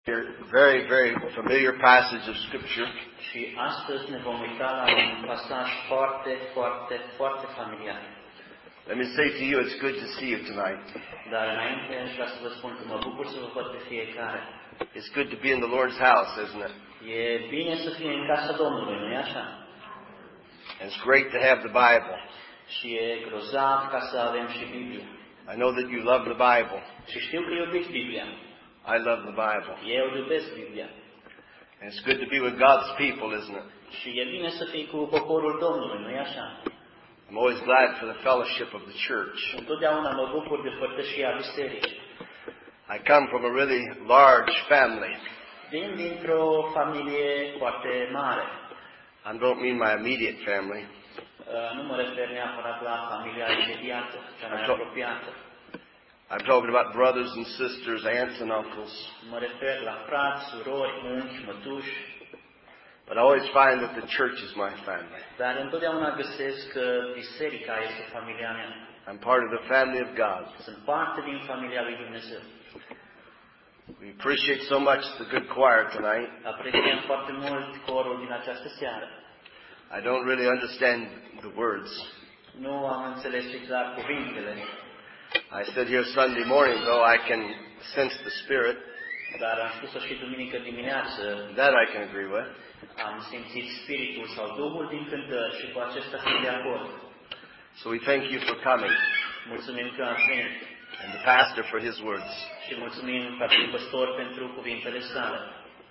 Very, very familiar passage of Scripture. Și astăzi ne vom uita la un pasaj foarte familiar. Let me say to you, it's good to see you tonight. Dar înainte aș vrea să vă spun că mă bucur să vă văd pe fiecare. It's good to be in the Lord's house, isn't it? E bine să fie în casa Domnului, nu-i așa? And it's great to have the Bible. Și e grozav ca să avem și Biblia. I know that you love the Bible. Și știu că iubiți Biblia. I love the Bible. Eu iubesc Biblia. And it's good to be with God's people, isn't it? Și e bine să fii cu poporul Domnului, nu-i așa? I'm always glad for the fellowship of the church. Întotdeauna mă bucur de părtășia bisericii. I come from a really large family. Vin dintr-o familie foarte mare. I don't mean my immediate family. Nu mă refer neapărat la familia imediată, cea mai apropiată. I'm talking about brothers and sisters, aunts and uncles. Mă refer la frați, surori, unchi, mătuși. But I always find that the church is my family. Dar întotdeauna găsesc că biserica este familia mea. I'm part of the family of God. Sunt parte din familia lui Dumnezeu. We appreciate so much the good choir tonight. Apreciem foarte mult corul din această seară. I don't really understand the words. Nu am înțeles exact cuvintele. I said here Sunday morning, though, I can sense the Spirit. Dar am spus-o și duminică dimineață. That I can agree with. Am simțit Spiritul sau Duhul din cântări și cu acesta sunt de acord. So we thank you for coming. Mulțumim că ați venit. And the pastor for his words. Și mulțumim fratele păstor pentru cuvintele sale.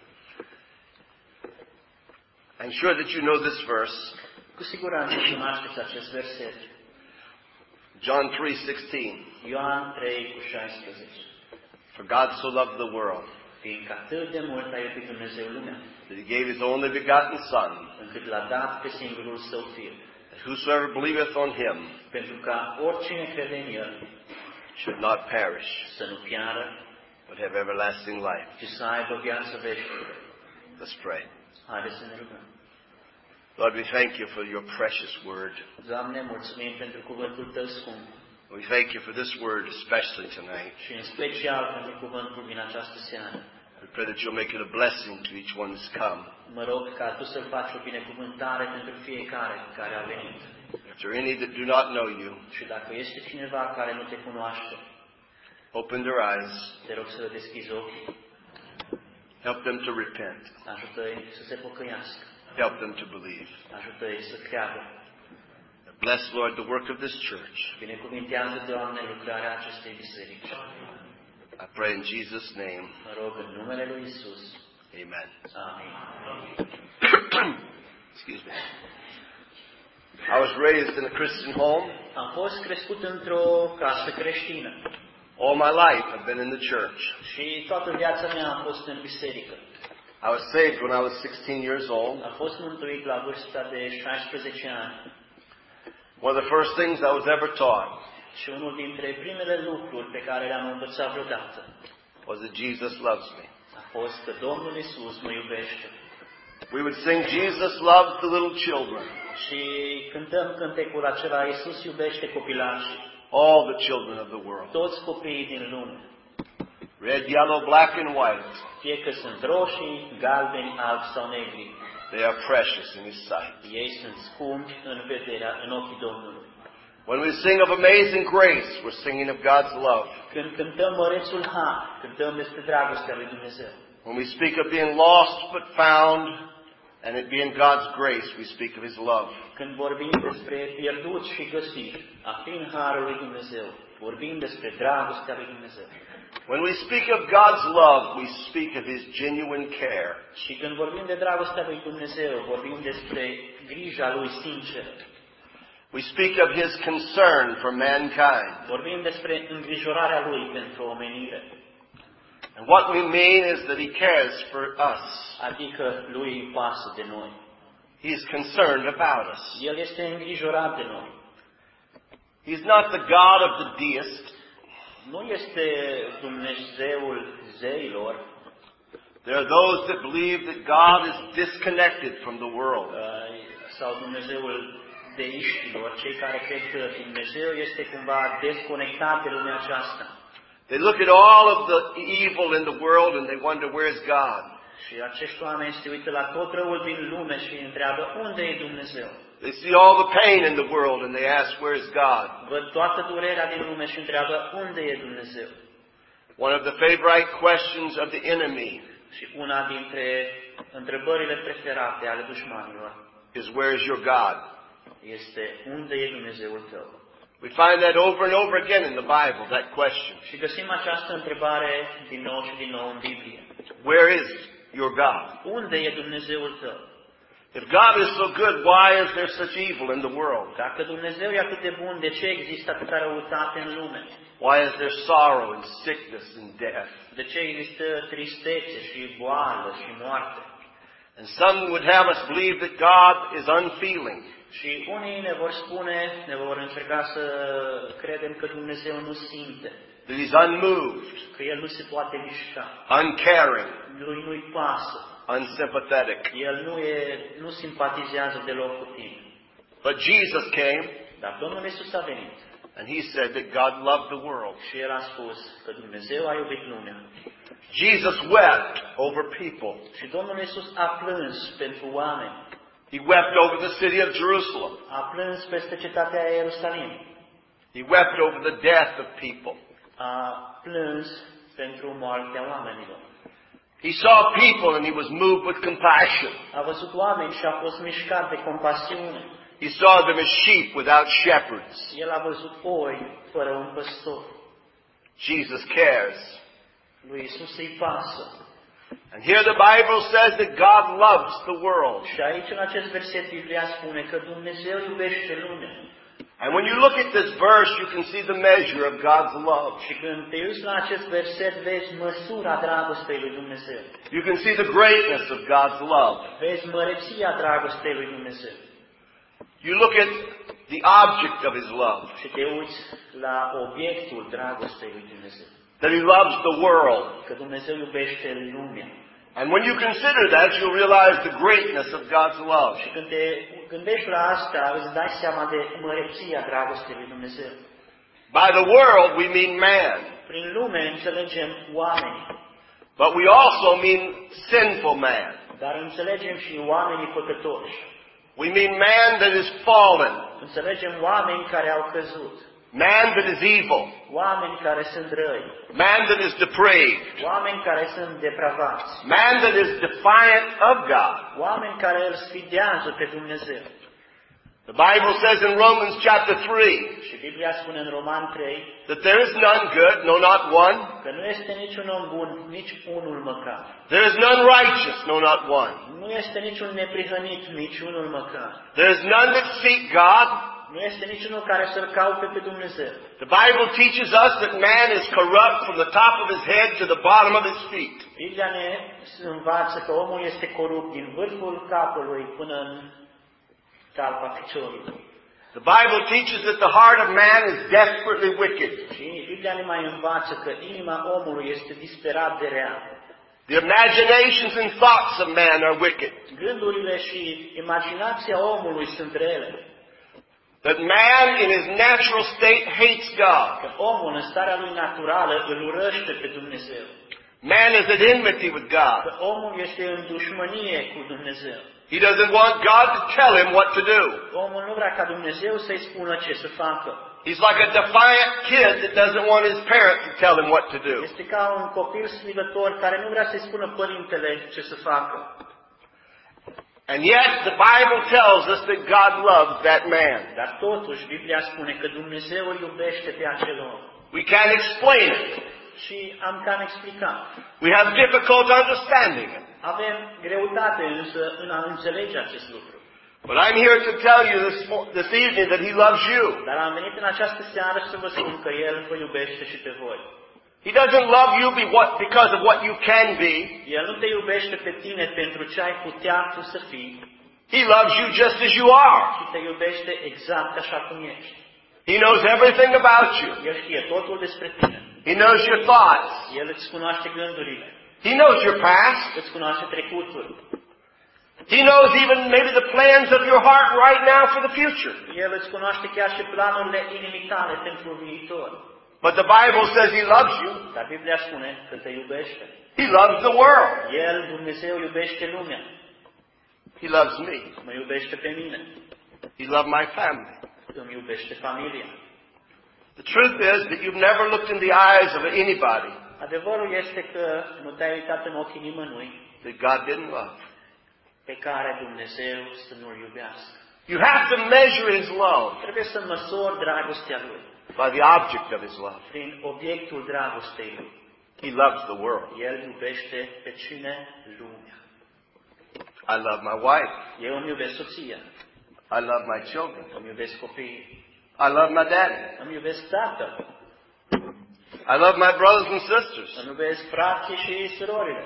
I'm sure that you know this verse. Cu siguranță cunoașteți acest verset. John 3:16. Ioan 3:16. For God so loved the world, fiindcă atât de mult a iubit Dumnezeu lumea, that He gave His only begotten Son, încât l-a dat pe singurul Său Fiu, that whosoever believeth on Him pentru ca oricine crede în El should not perish, să nu piară, but have everlasting life. ci să aibă viață veșnică. Let's pray. Haideți să ne rugăm. Lord, we thank you for your precious word. Doamne, mulțumim pentru cuvântul Tău scump. We thank you for this word especially tonight. Și în special pentru cuvântul din această seară. We pray that you'll make it a blessing to each one that's come. Mă rog ca Tu să faci o binecuvântare pentru fiecare care a venit. If there are any that do not know you, și dacă este cineva care nu Te cunoaște, open their eyes. Te rog să le deschizi ochii. Help them to repent. Ajută-i să se pocăiască. Help them to believe. Ajută-i să creadă. Bless, Lord, the work of this church. Binecuvintează, Doamne, lucrarea acestei biserici. I pray in Jesus' name. Mă rog în numele lui Isus. Amen. Amin. Excuse me. I was raised in a Christian home. Am fost crescut într-o casă creștină. All my life I've been in the church. Și toată viața mea am fost în biserică. I was saved when I was 16 years old. Am fost mântuit la vârsta de 16 ani. One of the first things I was ever taught și unul dintre primele lucruri pe care le-am învățat vreodată was that Jesus loves me. A fost că Domnul Isus mă iubește. We would sing Jesus loves the little children. Și cântăm cântecul acela, Isus iubește copilașii. All the children of the world. Toți copiii din lume. Red, yellow, black and white. Fie că sunt roșii, galbeni, albi sau negri. They are precious in His sight. Ei sunt scumpi în ochii Domnului. When we sing of amazing grace, we're singing of God's love. Când cântăm mărețul har, cântăm despre dragostea lui Dumnezeu. When we speak of being lost but found, and it being God's grace, we speak of His love. Când vorbim despre pierdut și găsit, a fi în harul lui Dumnezeu, vorbim despre dragostea lui Dumnezeu. When we speak of God's love, we speak of His genuine care. Și când vorbim de dragostea lui Dumnezeu, vorbim despre grija lui sinceră. We speak of His concern for mankind. Vorbim despre îngrijorarea lui pentru omenire. And what we mean is that He cares for us. Adică lui îi pasă de noi. He is concerned about us. El este îngrijorat de noi. He's not the God of the deist. Nu este Dumnezeul zeilor. There are those that believe that God is disconnected from the world. Sau Dumnezeul deiștilor, cei care cred că Dumnezeu este cumva desconectat de lumea aceasta. They look at all of the evil in the world and they wonder, where's God? Și acești oameni se uită la tot răul din lume și întreabă, unde e Dumnezeu? They see all the pain in the world and they ask, where's God? Văd toată durerea din lume și întreabă, unde e Dumnezeu? One of the favorite questions of the enemy Și una dintre întrebările preferate ale dușmanilor is, where is your God? este, unde e Dumnezeul tău? We find that over and over again in the Bible, that question. Și găsim această întrebare din nou și din nou în Biblie. Where is your God? Unde e Dumnezeul tău? If God is so good, why is there such evil in the world? Dacă Dumnezeu e atât de bun, de ce există atâta răutate în lume? Why is there sorrow and sickness and death? De ce există tristețe și boală și moarte? And some would have us believe that God is unfeeling. Și unii ne vor spune, ne vor încerca să credem că Dumnezeu nu simte, That He's unmoved, că El nu se poate mișca, uncaring, Lui nu-i pasă, unsympathetic. El nu simpatizează deloc cu tine. But Jesus came Dar Domnul Iisus a venit and He said that God loved the world. și El a spus că Dumnezeu a iubit lumea. Jesus wept over people. Și Domnul Iisus a plâns pentru oameni. He wept over the city of Jerusalem. A plâns peste cetatea Ierusalim. He wept over the death of people. A plâns pentru moartea oamenilor. He saw people and He was moved with compassion. A văzut oameni și a fost mișcat de compasiune. He saw them as sheep without shepherds. El a văzut oi fără un păstor. Jesus cares. Lui Iisus îi pasă. And here the Bible says that God loves the world. Și aici, în acest verset, Biblia spune că Dumnezeu iubește lumea. And when you look at this verse, you can see the measure of God's love. Și când te uiți la acest verset, vezi măsura dragostei lui Dumnezeu. You can see the greatness of God's love. Vezi măreția dragostei lui Dumnezeu. You look at the object of His love. Și te uiți la obiectul dragostei lui Dumnezeu. That He loves the world. Că Dumnezeu iubește lumea. And when you consider that, you'll realize the greatness of God's love. Și când te gândești la asta, îți dai seama de măreția dragostei lui Dumnezeu. By the world, we mean man. Prin lume înțelegem oamenii. But we also mean sinful man. Dar înțelegem și oamenii păcătoși. We mean man that is fallen. Înțelegem oameni care au căzut. Man that is evil. Oameni care sunt răi. Man that is depraved. Oameni care sunt depravați. Man that is defiant of God. Oameni care îl sfidează pe Dumnezeu. The Bible says in Romans chapter 3 Și Biblia spune în Roman 3 that there is none good, no not one. că nu este niciun om bun, nici unul măcar. There is none righteous, no not one. Nu este niciun neprihănit, nici unul măcar. There is none that seek God. Nu este niciunul care să-L caute pe Dumnezeu. The Bible teaches us that man is corrupt from the top of his head to the bottom of his feet. Biblia ne învață că omul este corupt din vârful capului până în talpa piciorilor. The Bible teaches that the heart of man is desperately wicked. Și Biblia ne mai învață că inima omului este disperat de rea. The imaginations and thoughts of man are wicked. Gândurile și imaginația omului sunt rele. That man in his natural state hates God. Că omul în starea lui naturală îl urăște pe Dumnezeu. Man is at enmity with God. Că omul este în dușmănie cu Dumnezeu. He doesn't want God to tell him what to do. Omul nu vrea ca Dumnezeu să-i spună ce să facă. He's like a defiant kid that doesn't want his parent to tell him what to do. Este ca un copil strigător care nu vrea să-i spună părintele ce să facă. And yet the Bible tells us that God loves that man. Dar totuși Biblia spune că Dumnezeu îl iubește pe acel om. We can't explain it. Și am cam explicat. We have difficult understanding it. Avem greutate însă în a înțelege acest lucru. But I'm here to tell you this evening that He loves you. Dar am venit în această seară să vă spun că El vă iubește și pe voi. He doesn't love you because of what you can be. El nu te iubește pe tine pentru ce ai putea tu să fii. He loves you just as you are. Și te iubește exact așa cum ești. He knows everything about you. El știe totul despre tine. He knows your thoughts. El îți cunoaște gândurile. He knows your past. Îți cunoaște trecutul. He knows even maybe the plans of your heart right now for the future. El îți cunoaște chiar și planurile inimii tale pentru viitor. But the Bible says He loves you. Dar Biblia spune că te iubește. He loves the world. El, Dumnezeu, iubește lumea. He loves me. Mă iubește pe mine. He loves my family. Îmi iubește familia. The truth is that you've never looked in the eyes of anybody Adevărul este că nu te-ai uitat în ochii nimănui that God didn't love. pe care Dumnezeu să nu-L iubească. You have to measure His love Trebuie să măsori dragostea Lui by the object of His love. prin obiectul dragostei Lui. He loves the world. El iubește pe cine? Lumea. I love my wife. Eu îmi iubesc soția. I love my children. Îmi iubesc copiii. I love my daddy. Îmi iubesc tatăl. I love my brothers and sisters. Îmi iubesc frații și surorile.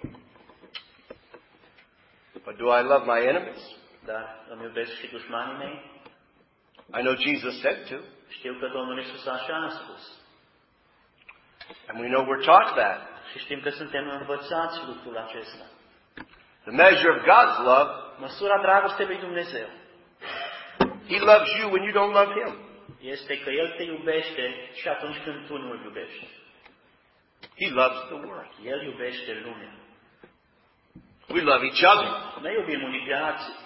But do I love my enemies? Dar îmi iubesc și dușmanii mei. I know Jesus said to. Știu că Domnul Iisus așa a spus. And we know we're taught that. Și știm că suntem învățați lucrul acesta. The measure of God's love, Măsura dragostei lui Dumnezeu He loves you when you don't love Him. este că El te iubește și atunci când tu nu-L iubești. He loves the world. El iubește lumea. We love each other. Noi iubim unii pe alții.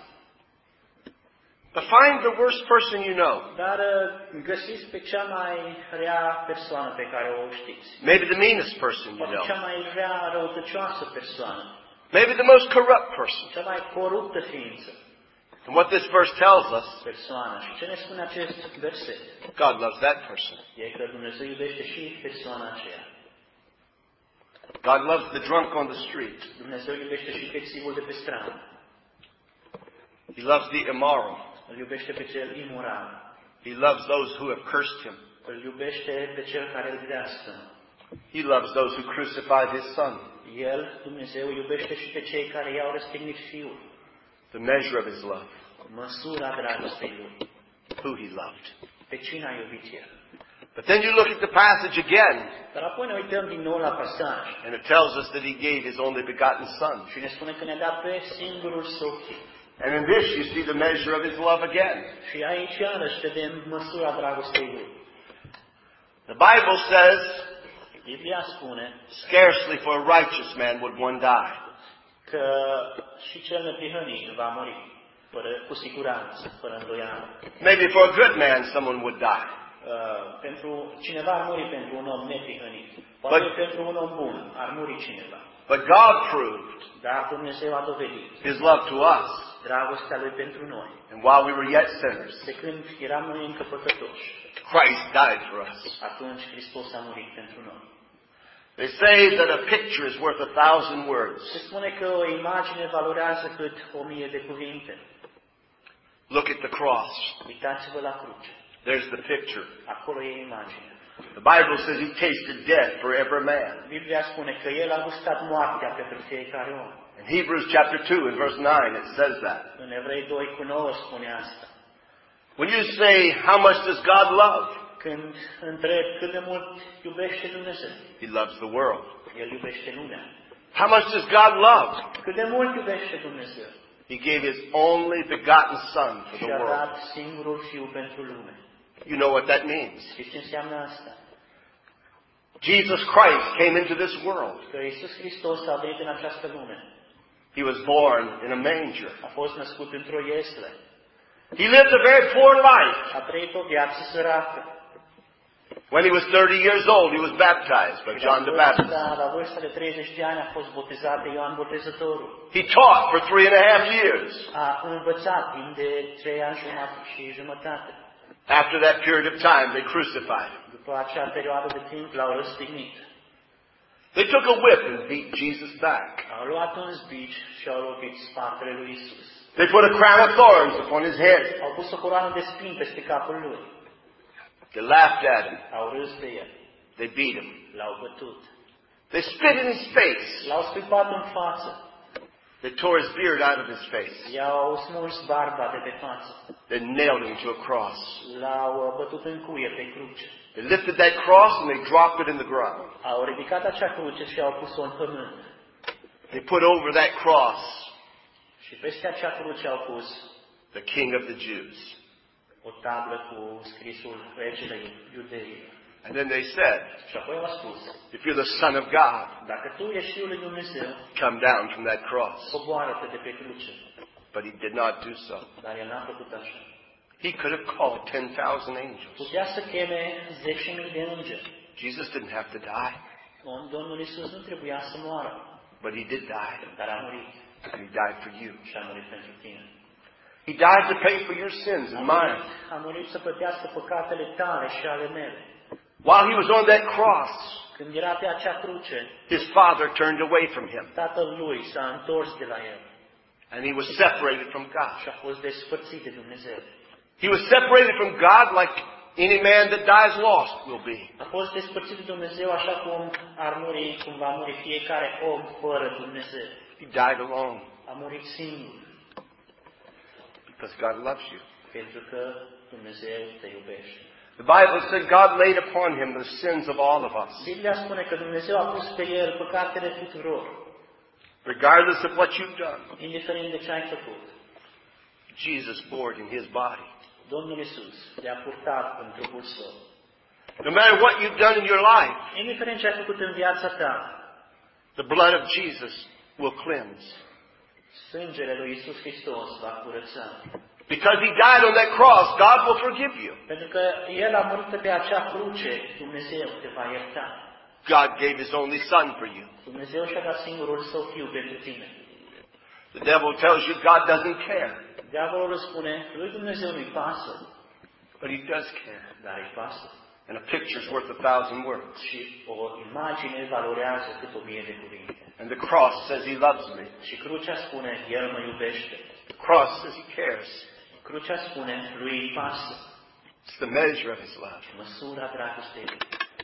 But find the worst person you know. Dar găsiți pe cea mai rea persoană pe care o știți. Maybe the meanest person you Poate know. cea mai rea, răutăcioasă persoană. Maybe the most corrupt person. Cea mai coruptă ființă. And what this verse tells us, Persoană. Și ce ne spune acest verset? God loves that person. E că Dumnezeu iubește și persoana aceea. God loves the drunk on the street. Dumnezeu iubește și textivul de pe stradă. He loves the immoral. Îl iubește pe cel imoral. He loves those who have cursed Him. Îl iubește pe cel care îl drească. He loves those who crucified His Son. El, Dumnezeu, iubește și pe cei care i-au răstignit Fiul. The measure of His love. Măsura dragostei Lui. Who He loved. Pe cine a iubit El. But then you look at the passage again, Dar apoi ne uităm din nou la pasaj. and it tells us that He gave His only begotten Son. Și ne spune că ne-a dat pe singurul Său Fiu. And in this you see the measure of His love again. Și aici iarăși vedem măsura dragostei Lui. The Bible says, Biblia spune scarcely for a righteous man would one die. că și cel neprihănit va muri, cu siguranță, fără îndoială. Maybe for a good man someone would die. Pentru cineva ar muri pentru un om neprihănit. Poate pentru un om bun ar muri cineva. But God proved Dar Dumnezeu a dovedit His love to us. dragostea Lui pentru noi. And while we were yet sinners, De când eram noi încă păcătoși, Christ died for us. atunci Hristos a murit pentru noi. They say that a picture is worth 1,000 words. Se spune că o imagine valorează cât 1000 de cuvinte. Look at the cross. Uitați-vă la cruce. There's the picture. Acolo e imaginea. The Bible says He tasted death for every man. Biblia spune că El a gustat moartea pentru fiecare om. In Hebrews chapter 2 and verse 9 it says that. În Evrei 2:9 spune asta. When you say, how much does God love? Când întreb cât de mult iubește Dumnezeu, He loves the world. El iubește lumea. How much does God love? Cât de mult iubește Dumnezeu? He gave His only begotten Son for Și the a world. dat singurul Fiu pentru lume. You know what that means. Știți ce înseamnă asta? Jesus Christ came into this world. Că Iisus Hristos a venit în această lume. He was born in a manger. A fost născut într-o iesle. He lived a very poor life. A trăit o viață săracă. When he was 30 years old, he was baptized by John the Baptist. La vârsta de 30 de ani a fost botezat de Ioan Botezătorul. He taught for 3.5 years. A învățat timp de 3 ani și jumătate. After that period of time, they crucified him. După acea perioadă de timp l-au răstignit. They took a whip and beat Jesus back. Au luat un zbici și au lovit spatele lui Isus. They put a crown of thorns upon his head. Au pus o coroană de spini peste capul lui. They laughed at him. Au râs de el. They beat him. L-au bătut. They spit in his face. L-au scuipat în față. They tore his beard out of his face. I-au smuls barba de pe față. They nailed him to a cross. L-au bătut în cuie pe cruce. They lifted that cross and they dropped it in the ground. Au ridicat acea cruce și au pus-o în pământ. They put over that cross Și peste acea cruce au pus the King of the Jews. o tablă cu scrisul Regele Iudeilor. And then they said, Și apoi au spus, if you're the Son of God, dacă tu ești Fiul lui Dumnezeu, come down from that cross. coboară-te de pe cruce. But he did not do so. Dar el n-a făcut așa. He could have called 10,000 angels. Putea să cheme 10.000 de îngeri. Jesus didn't have to die, Domnul Iisus nu trebuia să moară, but he did die. dar a murit. And he died for you. Și a murit pentru tine. He died to pay for your sins and mine. A murit să plătească păcatele tale și ale mele. While he was on that cross, Când era pe acea cruce, his Father turned away from him. Tatăl lui s-a întors de la el And he was separated from God. și a fost despărțit de Dumnezeu. He was separated from God like any man that dies lost will be. A fost despărțit de Dumnezeu așa cum ar muri, cum va muri fiecare om fără Dumnezeu. He died alone A murit singur, because God loves you. pentru că Dumnezeu te iubește. The Bible said God laid upon him the sins of all of us. Biblia spune că Dumnezeu a pus pe el păcatele tuturor, Regardless of what you've done, indiferent de ce ai făcut. Jesus bore it in his body. Domnul Iisus le-a purtat în trupul său. No matter what you've done in your life, Indiferent ce ai făcut în viața ta, the blood of Jesus will cleanse. sângele lui Iisus Hristos va curăța. Because he died on that cross, God will forgive you. Pentru că El a murit pe acea cruce, Dumnezeu te va ierta. God gave his only son for you. Dumnezeu și-a dat singurul Său Fiu pentru tine. The devil tells you God doesn't care, Diavolul spune, lui Dumnezeu nu-i pasă, but he does care. dar îi pasă. And a picture's worth 1,000 words. Și o imagine valorează cât 1000 de cuvinte. And the cross says he loves me. Și crucea spune, El mă iubește. The cross says he cares. Crucea spune, lui îi pasă. It's the measure of his love. Măsura dragostei lui.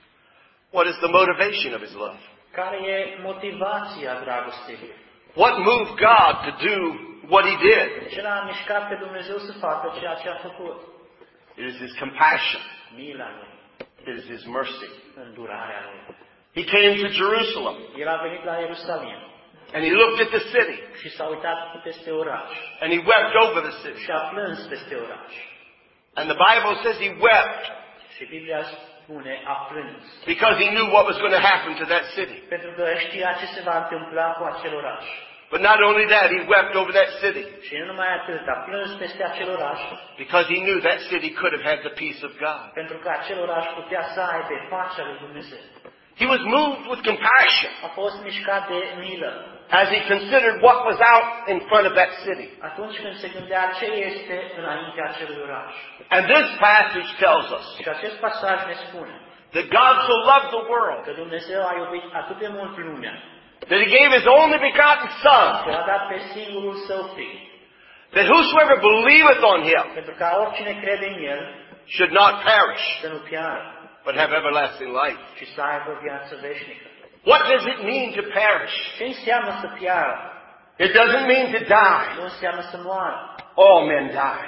What is the motivation of his love? Care e motivația dragostei lui? What moved God to do what he did? Ce l-a mișcat pe Dumnezeu să facă ceea ce a făcut? It is his compassion. Mila lui, It is his mercy. îndurarea lui. He came to Jerusalem El a venit la Ierusalim and he looked at the city și s-a uitat peste oraș and he wept over the city. și a plâns peste oraș. And the Bible says he wept Și Biblia spune, a plâns. because he knew what was going to happen to that city. Pentru că știa ce se va întâmpla cu acel oraș. But not only that, he wept over that city Și nu numai atât, a plâns peste acel oraș, because he knew that city could have had the peace of God. pentru că acel oraș putea să aibă pacea lui Dumnezeu. He was moved with compassion A fost mișcat de milă as he considered what was out in front of that city. atunci când se gândea ce este înaintea acelui oraș. And this passage tells us Și acest pasaj ne spune that God so loved the world că Dumnezeu a iubit atât de mult lumea, that he gave his only begotten că Son, a dat pe singurul Său Fiu, that whosoever believeth on him pentru ca oricine crede în El should not perish, să nu piară, but have everlasting life. ci să aibă viață veșnică. What does it mean to perish? Ce înseamnă să piară? It doesn't mean to die. Nu înseamnă să moară. All men die.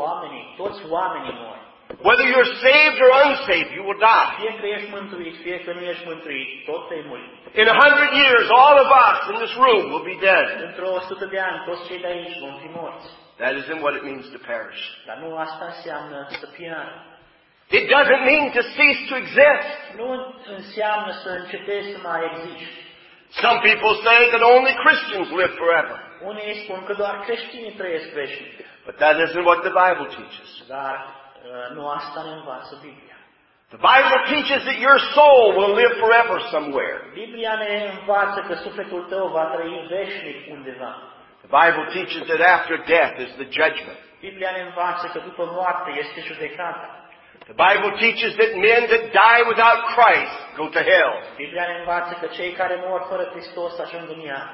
Toți oamenii mor. Whether you're saved or unsaved, you will die. Fie că ești mântuit, fie că nu ești mântuit, tot vei muri. In 100 years, all of us in this room will be dead. Într-o 100 de ani, toți cei de aici vom fi morți. That isn't what it means to perish. Dar nu asta înseamnă să piară. It doesn't mean to cease to exist. Nu înseamnă să încetezi să mai existi. Some people say that only Christians live forever. Unii spun că doar creștinii trăiesc veșnic. But that isn't what the Bible teaches. Dar nu asta ne învață Biblia. The Bible teaches that your soul will live forever somewhere. Biblia ne învață că sufletul tău va trăi veșnic undeva. The Bible teaches that after death is the judgment. Biblia ne învață că după moarte este judecata. The Bible teaches that men that die without Christ go to hell. Biblia ne învață că cei care mor fără Hristos ajung în iad.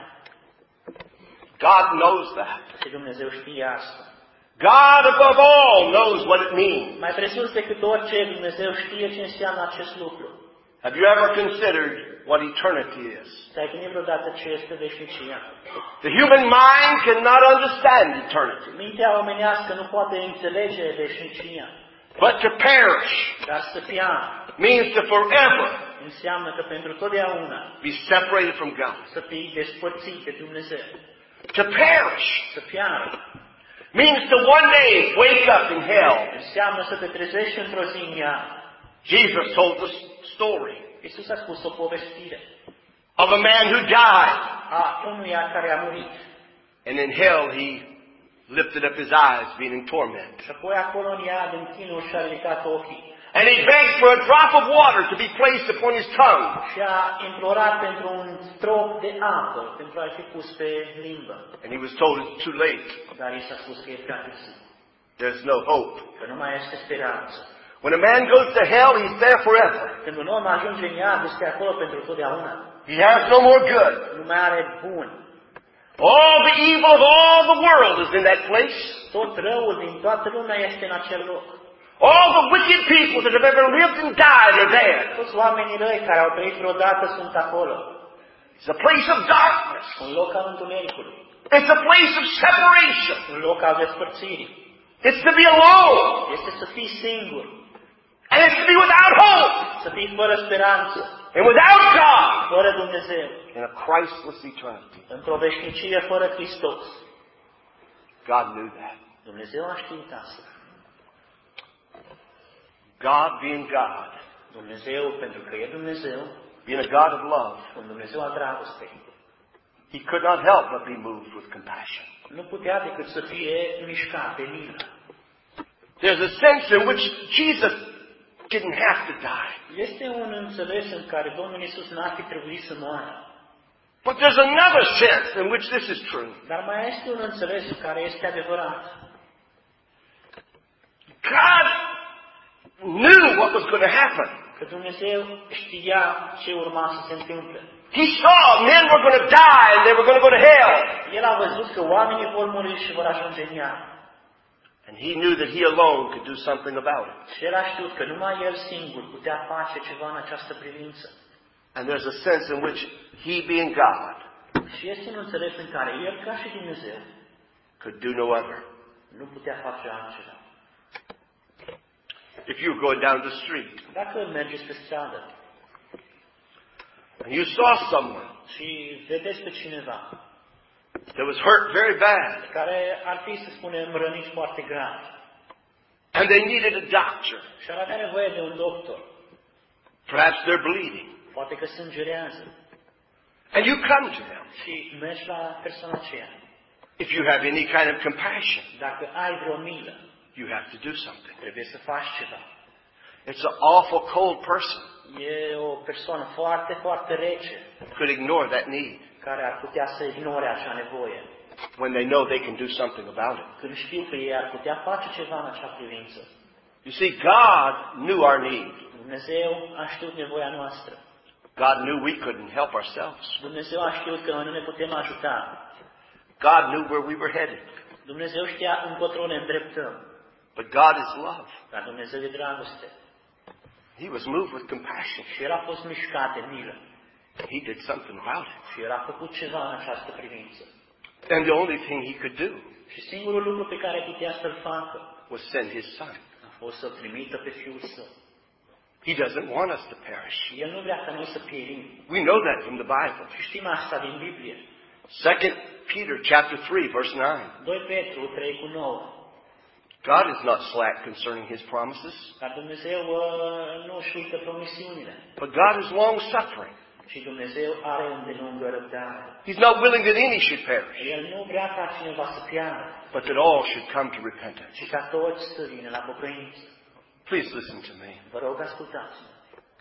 God knows that. Și Dumnezeu știe asta. God above all knows what it means. Mai presus decât orice, Dumnezeu știe ce înseamnă acest lucru. Have you ever considered what eternity is? Ți-ai gândit vreodată ce este veșnicia? The human mind cannot understand eternity. Mintea omenească nu poate înțelege veșnicia. But to perish Dar să piară means to forever înseamnă că pentru totdeauna be separated from God. să fii despărțit de Dumnezeu. To perish Să piară means to one day wake up in hell înseamnă să te trezești într-o zi în iad Jesus told the story Iisus a spus o povestire of a man who died. a unuia care a murit. And in hell he lifted up his eyes, being in torment. Și apoi acolo în iad, în chinul, și-a ridicat ochii. And he begged for a drop of water to be placed upon his tongue. Și a implorat pentru un strop de apă, pentru a fi pus pe limbă. And he was told it's too late. Dar i s-a spus că e prea târziu, There's no hope. că nu mai este speranță. When a man goes to hell, he's there forever. Când un om ajunge în iad, este acolo pentru totdeauna. He has no more good. Nu mai are bun. All the evil of all the world is in that place. Tot răul din toată lumea este în acel loc. All the wicked people that have ever lived and died are there. Toți oamenii răi care au trăit vreodată sunt acolo. It's a place of darkness. Un loc al întunericului. It's a place of separation. Un loc al despărțirii. It's to be alone. Este să fii singur. And it's to be without hope. Să fii fără speranță. And without God. Fără Dumnezeu. In a Christless eternity. Într-o veșnicie fără Hristos. God knew that. Dumnezeu a știut asta. God being God. Dumnezeu, pentru că e Dumnezeu, Being a God of love. un Dumnezeu al dragostei. He could not help but be moved with compassion. Nu putea decât să fie mișcat de milă. There's a sense in which Jesus didn't have to die. Este un înțeles în care Domnul Iisus n-ar fi trebuit să moară. But there's another sense in which this is true. Dar mai este un înțeles care este adevărat. God knew what was going to happen. Că Dumnezeu știa ce urma să se întâmple. He saw men were going to die and they were going to go to hell. El a văzut că oamenii vor muri și vor ajunge în iad. And he knew that he alone could do something about it. Și el a știut că numai el singur putea face ceva în această privință. And there's a sense in which he being God Și este un înțeles în care el, ca și Dumnezeu, could do no other. nu putea face altceva. If you were going down the street Dacă mergeți pe stradă and you saw someone și vedeți pe cineva that was hurt very bad care ar fi, să spunem, rănit foarte grav and they needed a doctor, și ar avea nevoie de un doctor, perhaps they're bleeding, poate că sângerează, and you come to them. și mergi la persoana aceea. If you have any kind of compassion, Dacă ai vreo milă, you have to do something. trebuie să faci ceva. It's an awful cold person E o persoană foarte, foarte rece could ignore that need care ar putea să ignore acea nevoie. when they know they can do something about it. Când știu că ei ar putea face ceva în acea privință. You see, God knew our need. Dumnezeu a știut nevoia noastră. God knew we couldn't help ourselves. Dumnezeu a știut că noi nu ne putem ajuta. God knew where we were headed. Dumnezeu știa încotro ne îndreptăm. But God is love. Dar Dumnezeu e dragoste. He was moved with compassion. Și El a fost mișcat de milă. He did something about it. Și El a făcut ceva în această privință. And the only thing he could do Și singurul lucru pe care putea să-l facă was send his son. a fost să-l trimită pe Fiul Său. He doesn't want us to perish. Și El nu vrea ca noi să pierim. We know that from the Bible. Și știm asta din Biblie. 2 Peter chapter 3 verse 9. 2 Petru 3:9. God is not slack concerning his promises, Dar Dumnezeu nu își uită promisiunile. but God is long suffering. Și Dumnezeu are îndelungă răbdare. He's not willing that any should perish, El nu vrea ca cineva să piară, but that all should come to repentance. ci ca toți să vină la pocăință. Please listen to me. Vă rog, ascultați-mă.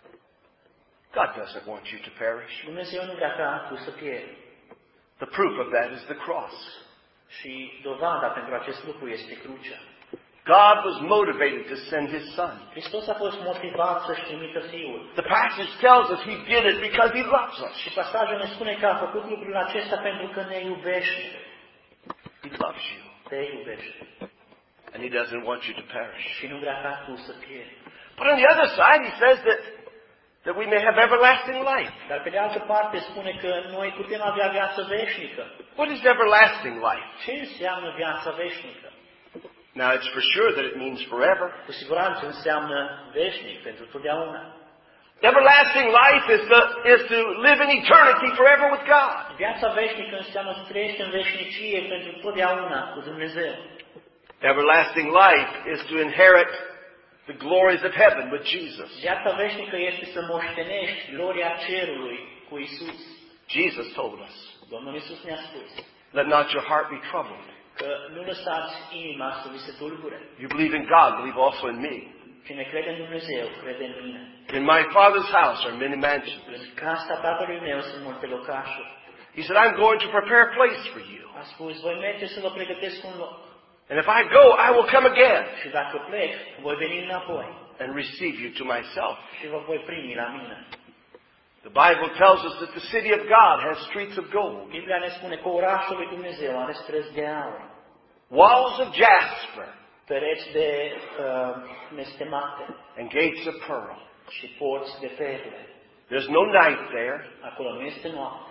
God doesn't want you to perish. Dumnezeu nu vrea ca tu să pieri. The proof of that is the cross. Și dovada pentru acest lucru este crucea. God was motivated to send his son. Hristos a fost motivat să-și trimită Fiul. The passage tells us he did it because he loves us. Și pasajul ne spune că a făcut lucrul acesta pentru că ne iubește. He loves you. Te iubește. And he doesn't want you to perish. Și nu vrea ca tu să pieri. But on the other side, he says that we may have everlasting life. Dar pe de altă parte spune că noi putem avea viață veșnică. What is everlasting life? Ce înseamnă viața veșnică? Now, it's for sure that it means forever. Cu siguranță înseamnă veșnic pentru totdeauna. Everlasting life is to live in eternity forever with God. Viața veșnică înseamnă să trăiești în veșnicie pentru totdeauna cu Dumnezeu. Everlasting life is to inherit the glories of heaven with Jesus. Viața veșnică este să moștenești gloria cerului cu Isus. Jesus told us, Domnul Isus ne-a spus let not your heart be troubled. că nu lăsați inima să vi se tulbure. You believe in God, believe also in me. Cine crede în Dumnezeu, crede în mine. In my Father's house are many mansions. În casa Tatălui meu sunt multe locașuri. He said, I'm going to prepare a place for you. A spus, voi merge să vă pregătesc un loc. And if I go, I will come again Și dacă plec, voi veni înapoi and receive you to myself. și vă voi primi la mine. The Bible tells us that the city of God has streets of gold, Biblia ne spune că orașul lui Dumnezeu are străzi de aur, walls of jasper, pereți de nestemate and gates of pearl. și porți de perle. There's no night there. Acolo nu este noapte,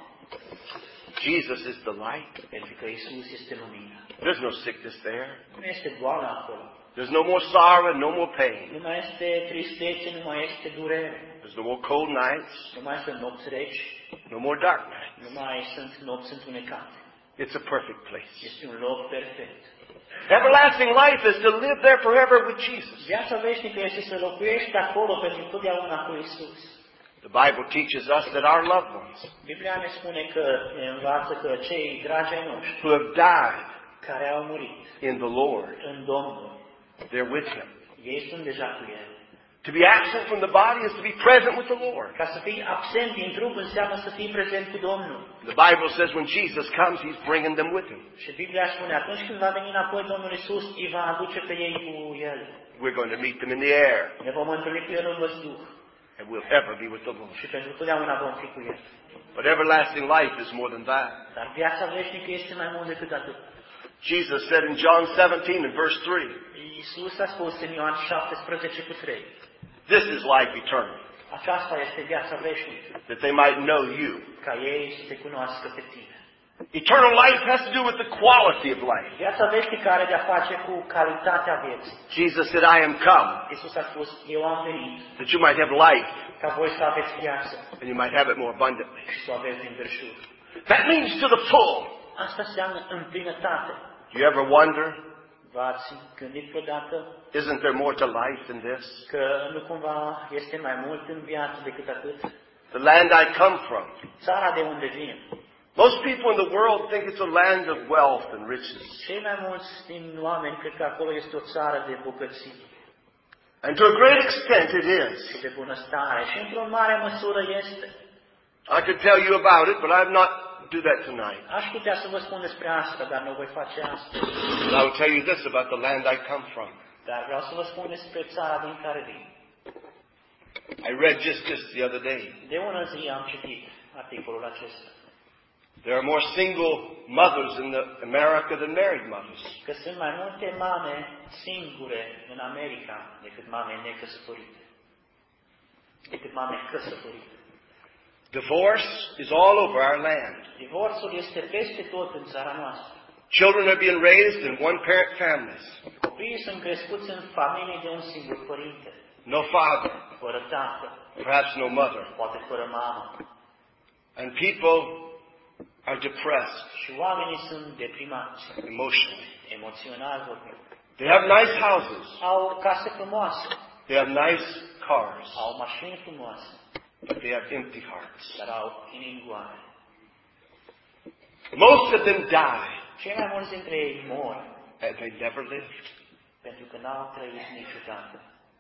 Jesus is the light. pentru că Isus este lumina. There's no sickness there. Nu este boală acolo. There's no more sorrow, no more pain. Nu mai este tristețe, nu mai este durere. There's no more cold nights, Nu mai sunt nopți reci, no more dark nights. nu mai sunt nopți întunecate. It's a perfect place. Este un loc perfect. Everlasting life is to live there forever with Jesus. Viața veșnică este să locuiești acolo pentru totdeauna cu Isus. The Bible teaches us that our loved ones Biblia ne spune că ne învață că cei dragi ai noștri who have died care au murit in the Lord, în Domnul, they're with Him. ei sunt deja cu El. To be absent from the body is to be present with the Lord. Ca să fii absent din trup înseamnă să fii prezent cu Domnul. The Bible says when Jesus comes, He's bringing them with Him. Și Biblia spune atunci când va veni înapoi Domnul Isus, îi va aduce pe ei cu El. We're going to meet them in the air, Ne vom întâlni cu El în văzduh and we'll ever be with the Lord. și pentru totdeauna vom fi cu El. But everlasting life is more than that. Dar viața veșnică este mai mult decât atât. Jesus said in John 17 and verse 3, Iisus a spus în Ioan 17 cu 3. this is life eternal, Aceasta este viața veșnică, that they might know you. ca ei să te cunoască pe tine. Eternal life has to do with the quality of life. Viața veșnică are de-a face cu calitatea vieții. Jesus said, I am come Iisus a spus, eu am venit that you might have life ca voi să aveți viață and you might have it more abundantly. și să o aveți din belșug. That means to the full. Asta înseamnă în plinătate. Do you ever wonder, V-ați gândit vreodată isn't there more to life than this? că nu cumva este mai mult în viață decât atât? The land I come from. Țara de unde vin. Most people in the world think it's a land of wealth and riches. Cei mai mulți din oameni cred că acolo este o țară de bogăție And to a great extent it is. și de bunăstare. Și într-o mare măsură este. I could tell you about it, but I'm not do that tonight. Aș putea să vă spun despre asta, dar nu voi face asta. But I will tell you this about the land I come from. Dar vreau să vă spun despre țara din care vin. I read just this the other day. De ună zi am citit articolul acesta. There are more single mothers in America than married mothers. Că sunt mai multe mame singure în America decât mame necăsătorite. Decât mame căsătorite. Divorce is all over our land. Divorțul este peste tot în țara noastră. Children are being raised in one-parent families. Copiii sunt crescuți în familii de un singur părinte. No father, Fără tată, perhaps no mother. poate fără mamă. And people are depressed Și oamenii sunt deprimați, emotionally. emoțional vorbind. They have nice houses. Au case frumoase, They have nice cars. au mașini frumoase, But they have empty hearts. dar au inimi goale. Most of them die, Cei mai mulți dintre ei mor and they never lived. pentru că n-au trăit niciodată.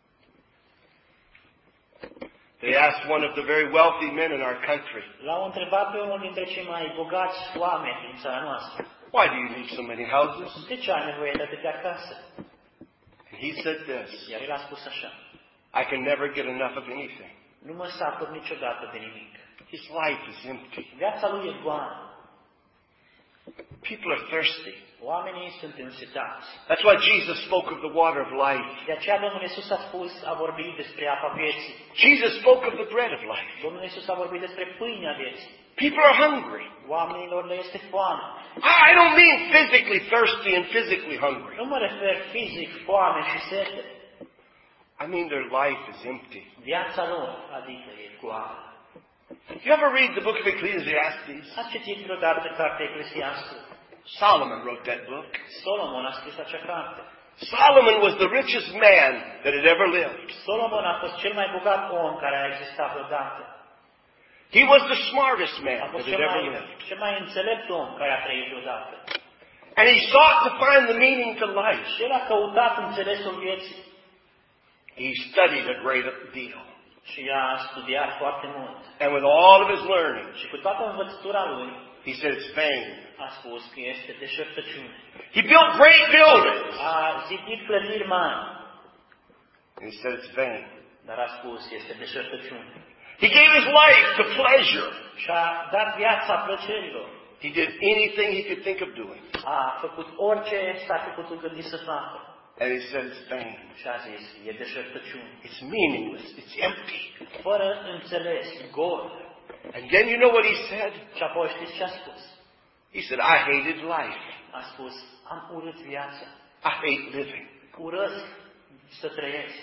They asked one of the very wealthy men in our country, L-au întrebat pe unul dintre cei mai bogați oameni din țara noastră. why do you need so many houses? De ce ai nevoie de atâtea case? And he said this, Iar el a spus așa. I can never get enough of anything. Nu mă satur niciodată de nimic. His life is empty. Viața lui e goală. People are thirsty. Oamenii sunt însetați. That's why Jesus spoke of the water of life. De aceea Domnul Iisus a vorbit despre apa vieții. Jesus spoke of the bread of life. Domnul Iisus a vorbit despre pâinea vieții. People are hungry. Oamenilor le este foame. I don't mean physically thirsty and physically hungry. Nu mă refer fizic, foame și sete. I mean their life is empty. Viața lor, adică e goală. You ever read the book of Ecclesiastes? Ați citit vreodată cartea Eclesiastul? Solomon wrote that book. Solomon a scris acea carte. Solomon was the richest man that had ever lived. Solomon a fost cel mai bogat om care a existat vreodată. He was the smartest man A that fost had ever lived. cel mai înțelept om care a trăit vreodată. And he sought to find the meaning to life. Și el a căutat înțelesul vieții. He studied a great deal. Și a studiat foarte mult. And with all of his learning, Și cu toată învățătura lui, he said it's vain. a spus că este deșertăciune. He built great buildings. A zidit clădiri mari, And he said it's vain. dar a spus este deșertăciune. He gave his life to pleasure. Și a dat viața plăcerilor. He did anything he could think of doing. A făcut orice s-ar fi putut gândi să facă. And he said it's vain. Și a zis, e deșertăciune. It's meaningless. It's empty. Fără înțeles, gol. And then you know what he said? Și apoi știți ce a spus? He said, I hated life. A spus, am urât viața. I hate living. Urăsc să trăiesc.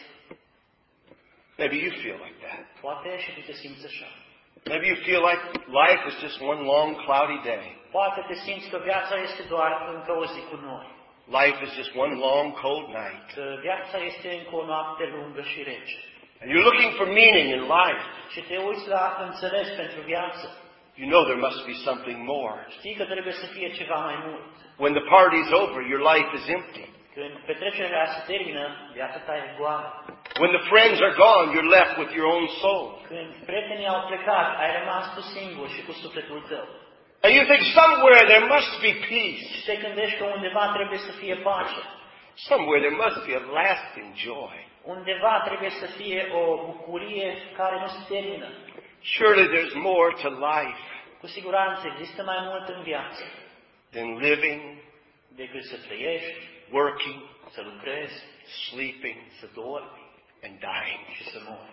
Maybe you feel like that. Poate și tu te simți așa. Maybe you feel like life is just one long cloudy day. Poate te simți că viața este doar încă o zi cu noi. Life is just one long cold night. Că viața este încă o noapte lungă și rece. And you're looking for meaning in life. Și te uiți la înțeles pentru viață. You know there must be something more. Știi că trebuie să fie ceva mai mult. When the party's over, your life is empty. Când petrecerea se termină, viața ta e goală. When the friends are gone, you're left with your own soul. Când prietenii au plecat, ai rămas tu singur și cu sufletul tău. And you think somewhere there must be peace. Și te gândești că undeva trebuie să fie pace. Somewhere there must be a lasting joy. Undeva trebuie să fie o bucurie care nu se termină. Surely there's more to life Cu siguranță există mai mult în viață than living, decât să trăiești, working, să lucrezi, sleeping, să dormi and dying. și să mori.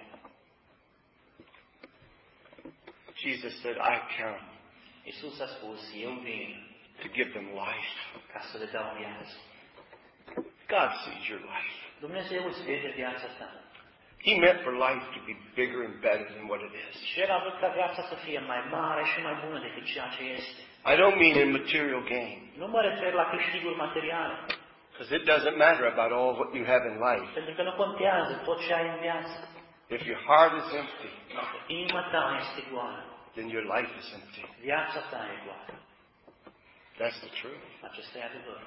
Jesus said, I come Iisus a spus, eu vin to give them life. ca să le dau viață. God sees your life. Dumnezeu îți vede viața ta. He meant for life to be bigger and better than what it is. Și El a vrut ca viața să fie mai mare și mai bună decât ceea ce este. I don't mean in material gain. Nu mă refer la câștiguri materiale. Because it doesn't matter about all what you have in life. Pentru că nu contează tot ce ai în viață. If your heart is empty, Dacă inima ta este goală, then your life is empty. viața ta e goală. That's the truth. Acesta e adevărul.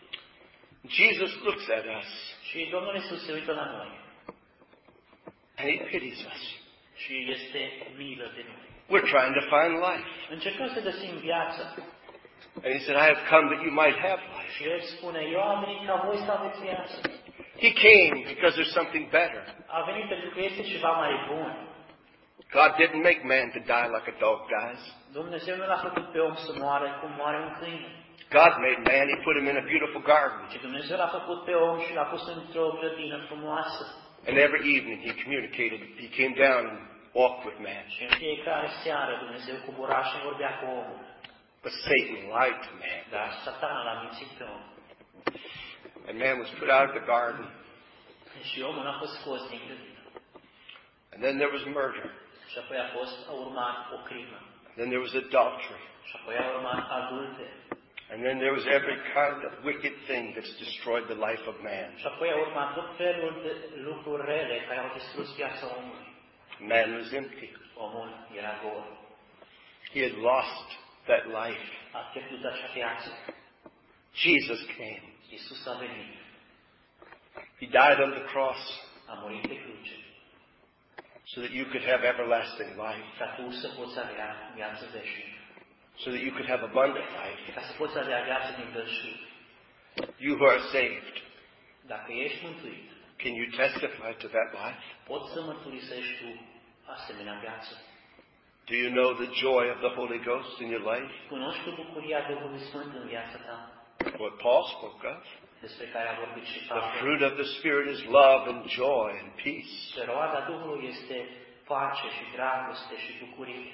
Jesus looks at us Și Domnul Iisus se uită la noi. and He pities us. Și este milă de noi. We're trying to find life. Încercăm să găsim viața. And He said, I have come that you might have life. Și El spune, eu am venit ca voi să aveți viață. He came because there's something better. A venit pentru că este ceva mai bun. God didn't make man to die like a dog dies. Dumnezeu nu l-a făcut pe om să moară cum moare un câine. God made man, He put him in a beautiful garden. Și Dumnezeu l-a făcut pe om și l-a pus într-o grădină frumoasă. And every evening He communicated. He came down and walked with man. Și în fiecare seară Dumnezeu cobora și vorbea cu omul. But Satan lied to man. Dar Satan l-a mințit pe om. And man was put out of the garden. Și omul a fost scos din grădină. And then there was murder. Și apoi a urmat o crimă. Then there was adultery. Și apoi a urmat adulter. And then there was every kind of wicked thing that's destroyed the life of man. Și apoi a urmat tot felul de lucruri rele care au distrus viața omului. Man was empty. Omul era gol. He had lost that life. A pierdut acea viață. Jesus came. Iisus a venit. He died on the cross A murit pe cruce. so that you could have everlasting life. Ca tu să poți avea viață veșnică. So that you could have abundant life. Ca să poți avea viață din belșug. You who are saved, Dacă ești mântuit, can you testify to that life? poți să mărturisești tu asemenea viață. Do you know the joy of the Holy Ghost in your life? Cunoști tu bucuria Duhului Sfânt în viața ta, What Paul spoke of. despre care a vorbit și The Pavel. fruit of the Spirit is love and joy and peace. Că roada Duhului este pace și dragoste și bucurie.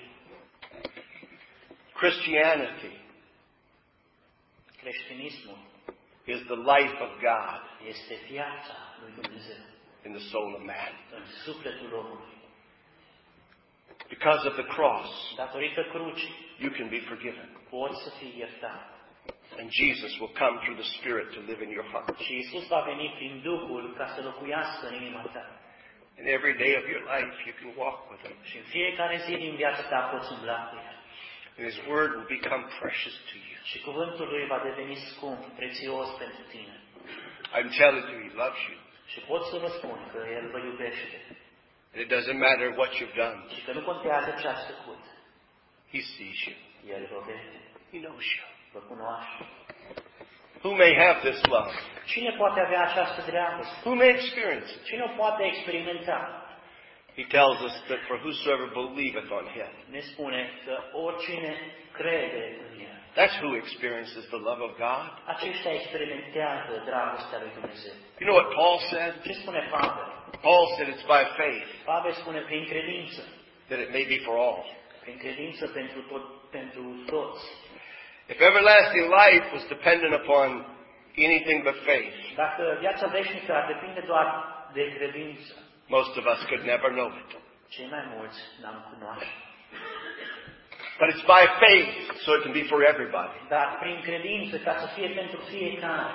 Christianity Creștinismul is the life of God este viața lui Dumnezeu in the soul of man. în sufletul omului. Because of the cross, Datorită crucii, you can be forgiven. poți să fii iertat. And Jesus will come through the Spirit to live in your heart. Și Iisus va veni prin Duhul ca să locuiască în inima ta. And every day of your life you can walk with Him. Și în fiecare zi din viața ta poți umbla cu El. And His Word will become precious to you. Și cuvântul Lui va deveni scump, prețios pentru tine. I'm telling you, He loves you. Și pot să vă spun că El vă iubește. And it doesn't matter what you've done. Și că nu contează ce ați făcut. He sees you. El vă vede. He knows you. Vă cunoaște. Who may have this love? Cine poate avea această dragoste? Who may experience it? Cine o poate experimenta? He tells us that for whosoever believeth on Him. Ne spune că oricine crede în El. That's who experiences the love of God. Aceștia experimentează dragostea lui Dumnezeu. You know what Paul said? Ce spune Pavel? Paul said it's by faith Pavel spune prin credință. that it may be for all. Prin credință pentru toți. If everlasting life was dependent upon anything but faith, Dacă viața veșnică ar depinde doar de credință, most of us could never know it. cei mai mulți n-am cunoaște. But it's by faith, so it can be for everybody. Dar prin credință, ca să fie pentru fiecare.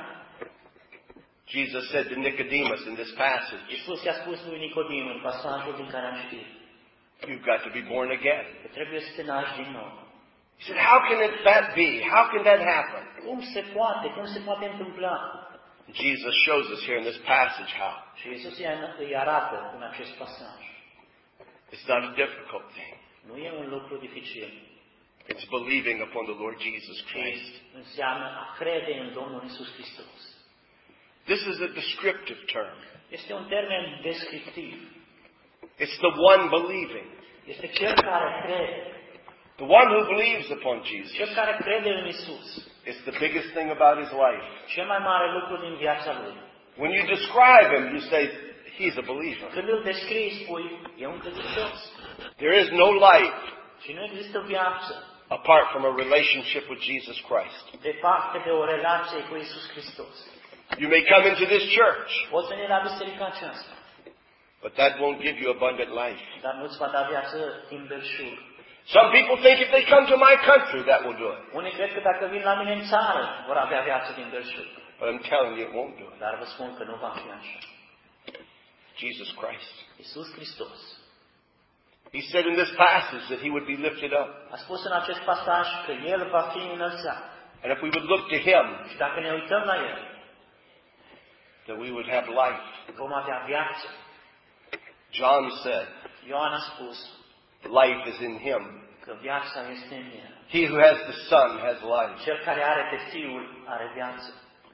Jesus said to Nicodemus in this passage, Iisus i-a spus lui Nicodim în pasajul din care am citit, you've got to be born again. că trebuie să te naști din nou. He said, how can that be? How can that happen? Cum se poate? Cum se poate întâmpla? Jesus shows us here in this passage how. Și Iisus îi arată în acest pasaj. It's not a difficult thing. Nu e un lucru dificil. It's believing upon the Lord Jesus Christ. Înseamnă a crede în Domnul Iisus Hristos. This is a descriptive term. Este un termen descriptiv. It's the one believing. Este cel care crede. The one who believes upon Jesus. Cel care crede în Iisus. It's the biggest thing about his life. Cel mai mare lucru din viața lui. When you describe him, you say, he's a believer. Când îl descrii, spui, e un credincios. There is no life Și nu există viață apart from a relationship with Jesus Christ. departe de o relație cu Iisus Hristos. You may come into this church, Poți veni la biserica aceasta, but that won't give you abundant life. dar nu-ți va da viață din belșug. Some people think if they come to my country, that will do it. Unii cred că dacă vin la mine în țară, vor avea viață din belșug. But I'm telling you, it won't do it. Dar vă spun că nu va fi așa. Jesus Christ. Iisus Hristos He said in this passage that he would be lifted up. a spus în acest pasaj că El va fi înălțat. And if we would look to him, Și dacă ne uităm la El, that we would have life. vom avea viață. John said, Ioan a spus life is in him. că viața este în El. He who has the Son has life. Cel care are pe Fiul are viață.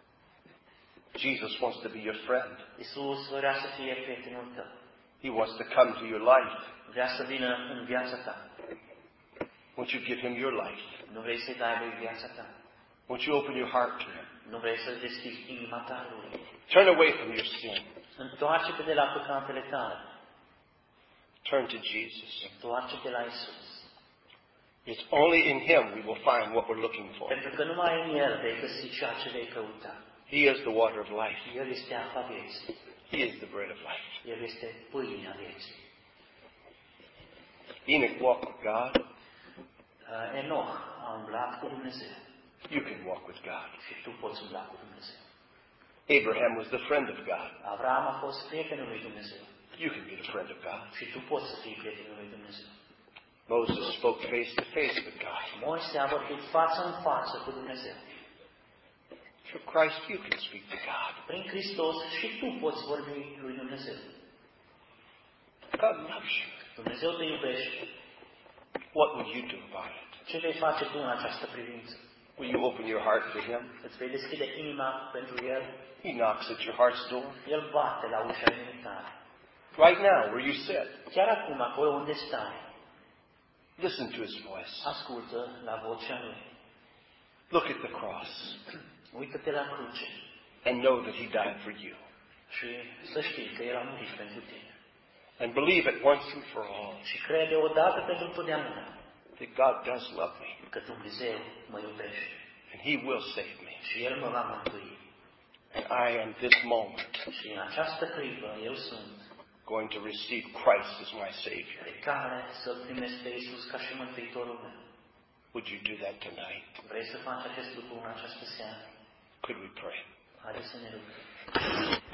Jesus wants to be your friend. Iisus vrea să fie prietenul tău. He wants to come to your life. Vrea să vină în viața ta. Won't you give him your life? Nu vrei să-i dai lui viața ta. Won't you open your heart to him? Nu vrei să deschizi inima ta lui. Turn away from your sin. Întoarce-te de la păcatele tale. Turn to Jesus. Întoarce-te la Iisus. It's only in him we will find what we're looking for. Pentru că numai în El vei găsi ceea ce vei căuta. He is the water of life. El este apa vieții. He is the bread of life. El este pâinea vieții. Enoch walked with God. Enoch a umblat cu Dumnezeu. You can walk with God. Și tu poți umbla cu Dumnezeu. Abraham was the friend of God. Avram a fost prietenul lui Dumnezeu. You can be the friend of God. Și tu poți să fii prietenul lui Dumnezeu. Moses spoke face to face with God. Moise a vorbit față în față cu Dumnezeu. Through Christ you can speak to God. Prin Hristos și tu poți vorbi lui Dumnezeu. God loves you. Dumnezeu te iubește. What will you do about it? Ce vei face tu în această privință? Will you open your heart to him? Îți vei deschide inima pentru El? He knocks at your heart's door. El bate la ușa inimii tale. Right now, where you sit. Chiar acum, acolo unde stai, Listen to his voice. ascultă la vocea Lui. Look at the cross. Uită-te la cruce And know that he died for you. și să știi că El a murit pentru tine. And believe it once and for all. Și crede odată pentru totdeauna That God does love me. că Dumnezeu mă iubește And he will save me. și El mă va mântui. And I am this moment Și în această clipă eu sunt going to receive Christ as my Savior. pe care să-L primesc pe Iisus ca și Mântuitorul meu. Would you do that tonight? Vrei să faci acest lucru în această seară? Could we pray? Haideți să ne rugăm.